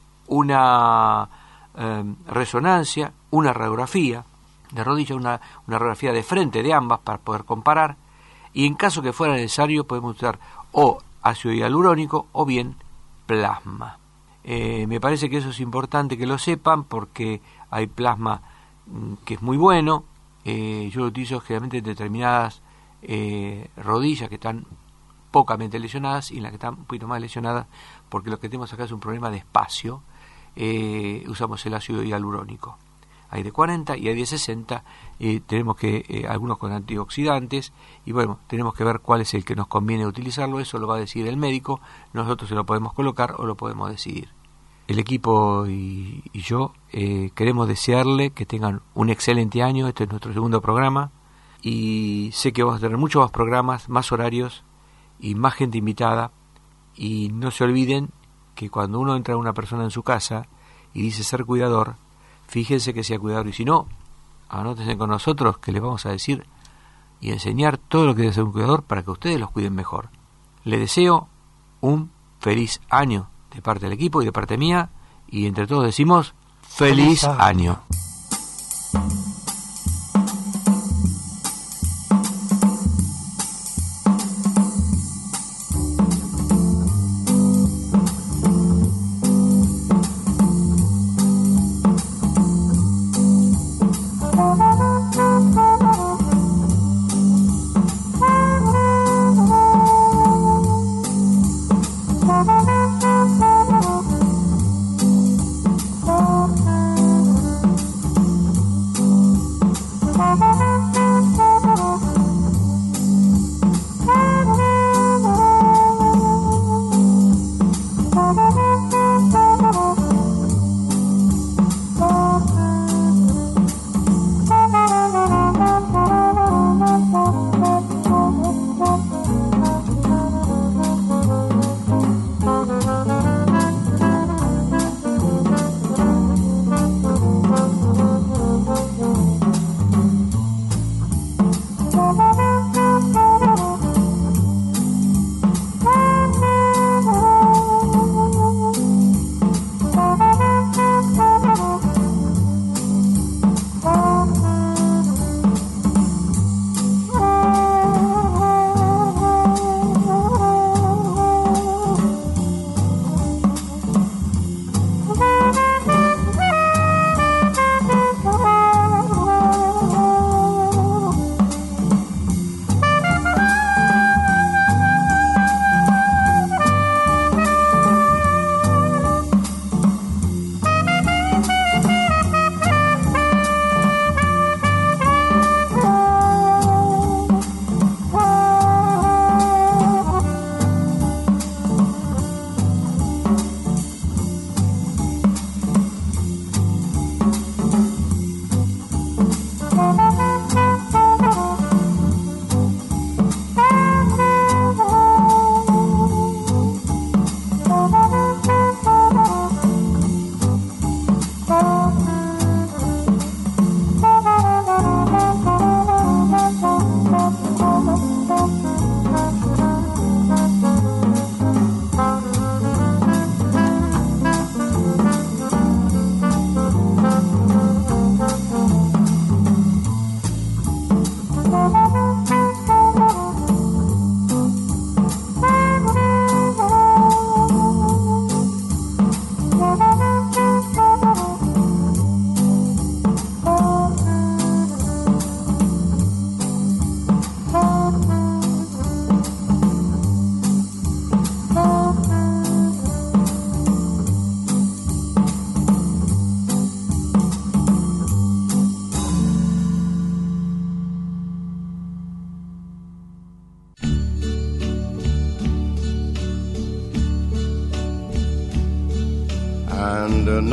una eh, resonancia, una radiografía de rodilla, una, una radiografía de frente de ambas para poder comparar, y en caso que fuera necesario podemos usar o ácido hialurónico o bien plasma. Eh, me parece que eso es importante que lo sepan, porque hay plasma mm, que es muy bueno. Eh, yo lo utilizo generalmente en determinadas Eh, rodillas que están pocamente lesionadas y en las que están un poquito más lesionadas, porque lo que tenemos acá es un problema de espacio. Eh, usamos el ácido hialurónico. Hay de cuarenta y hay de sesenta, eh, tenemos que eh, algunos con antioxidantes, y bueno, tenemos que ver cuál es el que nos conviene utilizarlo. Eso lo va a decidir el médico, nosotros se lo podemos colocar o lo podemos decidir. El equipo y, y yo eh, queremos desearle que tengan un excelente año. Este es nuestro segundo programa y sé que vamos a tener muchos más programas, más horarios y más gente invitada. Y no se olviden que cuando uno entra a una persona en su casa y dice ser cuidador, fíjense que sea cuidador, y si no, anótense con nosotros que les vamos a decir y enseñar todo lo que debe ser un cuidador para que ustedes los cuiden mejor. Les deseo un feliz año de parte del equipo y de parte mía, y entre todos decimos feliz año. And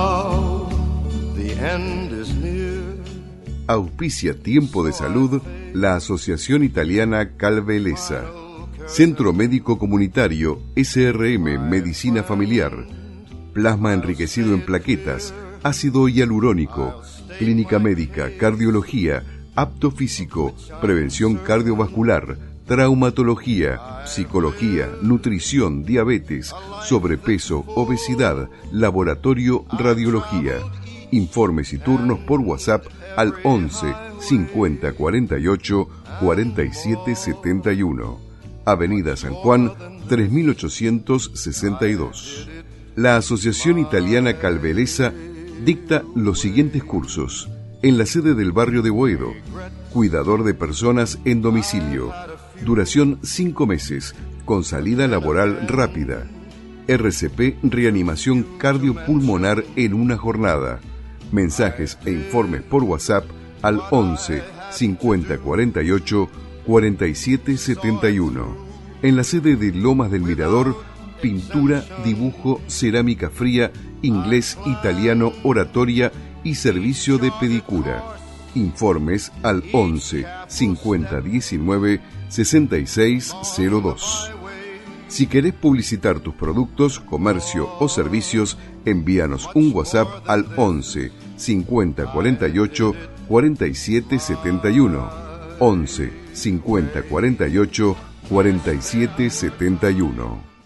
now the end is near. Auspicia Tiempo de Salud la Asociación Italiana Calvelesa. Centro Médico Comunitario S R M Medicina Familiar. Plasma enriquecido en plaquetas, ácido hialurónico, clínica médica, cardiología, apto físico, prevención cardiovascular, traumatología, psicología, nutrición, diabetes, sobrepeso, obesidad, laboratorio, radiología. Informes y turnos por WhatsApp al once cincuenta cuarenta y ocho cuarenta y siete setenta y uno. Avenida San Juan tres mil ochocientos sesenta y dos. La Asociación Italiana Calvelesa dicta los siguientes cursos en la sede del barrio de Boedo: cuidador de personas en domicilio, Duración cinco meses, con salida laboral rápida. R C P Reanimación Cardiopulmonar en una jornada. Mensajes e informes por WhatsApp al once cincuenta cuarenta y ocho cuarenta y siete setenta y uno. En la sede de Lomas del Mirador, pintura, dibujo, cerámica fría, inglés, italiano, oratoria y servicio de pedicura. Informes al once cincuenta diecinueve sesenta y seis cero dos. Si querés publicitar tus productos, comercio o servicios, envíanos un WhatsApp al once cincuenta cuarenta y ocho cuarenta y siete setenta y uno. once cincuenta cuarenta y ocho cuarenta y siete setenta y uno.